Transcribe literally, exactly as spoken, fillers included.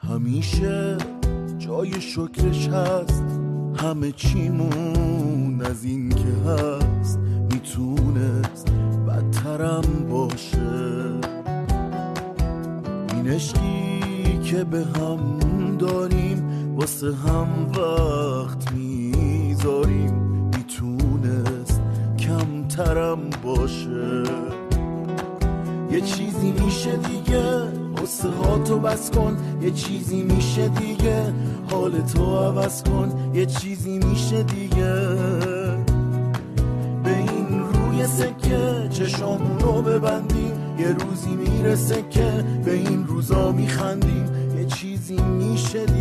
همیشه جای شکرش هست، همه چیمون از این که هست میتونست بدترم باشه. این عشقی که به هم داریم واسه هم وقت میذاریم میتونست کمترم باشه. یه چیزی میشه دیگه قصه ها تو بس کن، یه چیزی میشه دیگه حال تو عوض کن، یه چیزی میشه دیگه به این روی سکه چشامونو ببندیم، یه روزی میرسه که به این روزا میخندیم، یه چیزی میشه